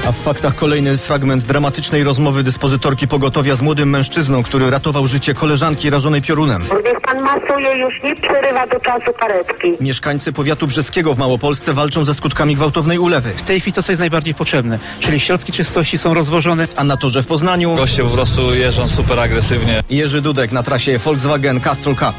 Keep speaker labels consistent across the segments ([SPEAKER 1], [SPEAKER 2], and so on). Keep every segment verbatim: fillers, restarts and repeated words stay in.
[SPEAKER 1] A w faktach kolejny fragment dramatycznej rozmowy dyspozytorki pogotowia z młodym mężczyzną, który ratował życie koleżanki rażonej piorunem.
[SPEAKER 2] Niech pan masuje, już nie przerywa do czasu karetki.
[SPEAKER 1] Mieszkańcy powiatu brzeskiego w Małopolsce walczą ze skutkami gwałtownej ulewy.
[SPEAKER 3] W tej chwili to, co jest najbardziej potrzebne, czyli środki czystości są rozwożone.
[SPEAKER 1] A na torze w Poznaniu
[SPEAKER 4] goście po prostu jeżdżą super agresywnie.
[SPEAKER 1] Jerzy Dudek na trasie Volkswagen Castrol Cup.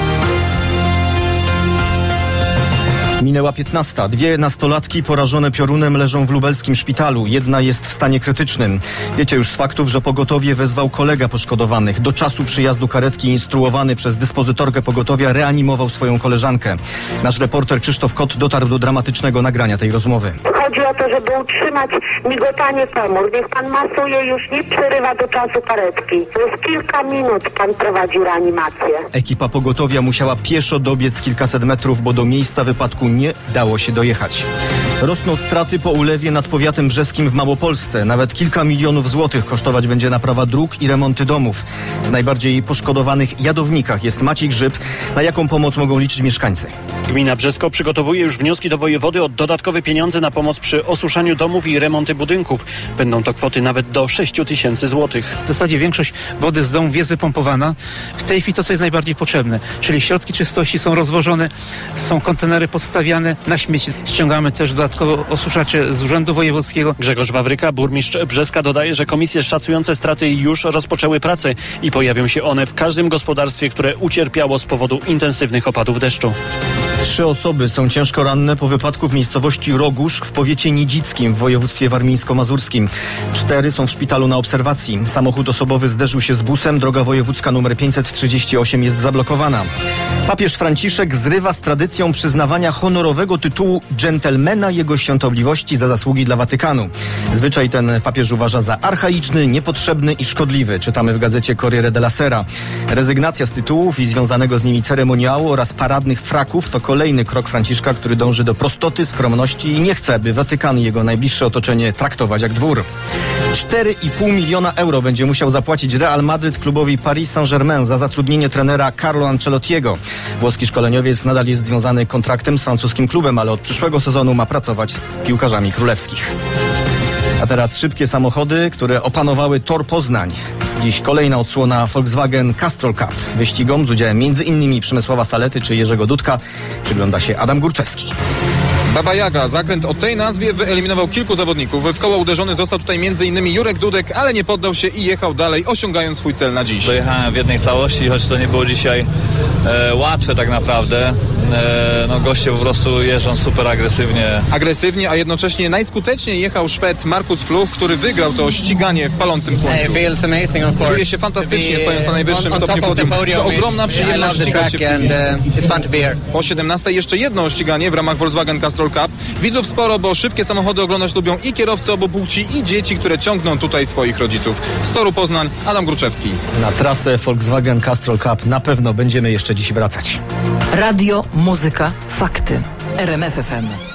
[SPEAKER 1] Minęła piętnasta. Dwie nastolatki porażone piorunem leżą w lubelskim szpitalu. Jedna jest w stanie krytycznym. Wiecie już z faktów, że pogotowie wezwał kolega poszkodowanych. Do czasu przyjazdu karetki instruowany przez dyspozytorkę pogotowia reanimował swoją koleżankę. Nasz reporter Krzysztof Kot dotarł do dramatycznego nagrania tej rozmowy.
[SPEAKER 2] Chodzi o to, żeby utrzymać migotanie komór. Niech pan masuje, już nie przerywa do czasu karetki. Przez kilka minut pan prowadzi reanimację.
[SPEAKER 1] Ekipa pogotowia musiała pieszo dobiec kilkaset metrów, bo do miejsca wypadku nie dało się dojechać. Rosną straty po ulewie nad powiatem brzeskim w Małopolsce. Nawet kilka milionów złotych kosztować będzie naprawa dróg i remonty domów. W najbardziej poszkodowanych Jadownikach jest Maciej Grzyb. Na jaką pomoc mogą liczyć mieszkańcy?
[SPEAKER 5] Gmina Brzesko przygotowuje już wnioski do wojewody o dodatkowe pieniądze na pomoc przy osuszaniu domów i remonty budynków. Będą to kwoty nawet do sześć tysięcy złotych.
[SPEAKER 3] W zasadzie większość wody z domów jest wypompowana. W tej chwili to, co jest najbardziej potrzebne, czyli środki czystości są rozwożone, są kontenery podstawiane na śmieci. Ściągamy też dodatkowo osuszacze z Urzędu Wojewódzkiego.
[SPEAKER 5] Grzegorz Wawryka, burmistrz Brzeska, dodaje, że komisje szacujące straty już rozpoczęły pracę i pojawią się one w każdym gospodarstwie, które ucierpiało z powodu intensywnych opadów deszczu.
[SPEAKER 1] Trzy osoby są ciężko ranne po wypadku w miejscowości Roguszk w powiecie nidzickim w województwie warmińsko-mazurskim. Cztery są w szpitalu na obserwacji. Samochód osobowy zderzył się z busem. Droga wojewódzka nr pięćset trzydzieści osiem jest zablokowana. Papież Franciszek zrywa z tradycją przyznawania honorowego tytułu dżentelmena jego świątobliwości za zasługi dla Watykanu. Zwyczaj ten papież uważa za archaiczny, niepotrzebny i szkodliwy. Czytamy w gazecie Corriere della Sera. Rezygnacja z tytułów i związanego z nimi ceremoniału oraz paradnych fraków to kolejny krok Franciszka, który dąży do prostoty, skromności i nie chce, by Watykan i jego najbliższe otoczenie traktować jak dwór. cztery i pół miliona euro będzie musiał zapłacić Real Madryt klubowi Paris Saint-Germain za zatrudnienie trenera Carlo Ancelottiego. Włoski szkoleniowiec nadal jest związany kontraktem z francuskim klubem, ale od przyszłego sezonu ma pracować z piłkarzami królewskich. A teraz szybkie samochody, które opanowały tor Poznań. Dziś kolejna odsłona Volkswagen Castrol Cup. Wyścigom z udziałem między innymi Przemysława Salety czy Jerzego Dudka przygląda się Adam Górczewski.
[SPEAKER 6] Baba Jaga. Zakręt o tej nazwie wyeliminował kilku zawodników. W koło uderzony został tutaj między innymi Jurek Dudek, ale nie poddał się i jechał dalej, osiągając swój cel na dziś.
[SPEAKER 4] Dojechałem w jednej całości, choć to nie było dzisiaj e, łatwe tak naprawdę. E, no goście po prostu jeżdżą super agresywnie.
[SPEAKER 6] Agresywnie, a jednocześnie najskuteczniej jechał Szwed Markus Fluch, który wygrał to ściganie w palącym słońcu. Czuje się fantastycznie, stojąc na najwyższym stopniu podium. To ogromna przyjemność ścigać się w tym miejscu. Po siedemnastej jeszcze jedno ściganie w ramach Volkswagen Castrol Cup. Widzów sporo, bo szybkie samochody oglądać lubią i kierowcy obu płci, i dzieci, które ciągną tutaj swoich rodziców. Z toru Poznań, Adam Górczewski.
[SPEAKER 1] Na trasę Volkswagen Castrol Cup na pewno będziemy jeszcze dziś wracać.
[SPEAKER 7] Radio, muzyka, fakty. R M F F M.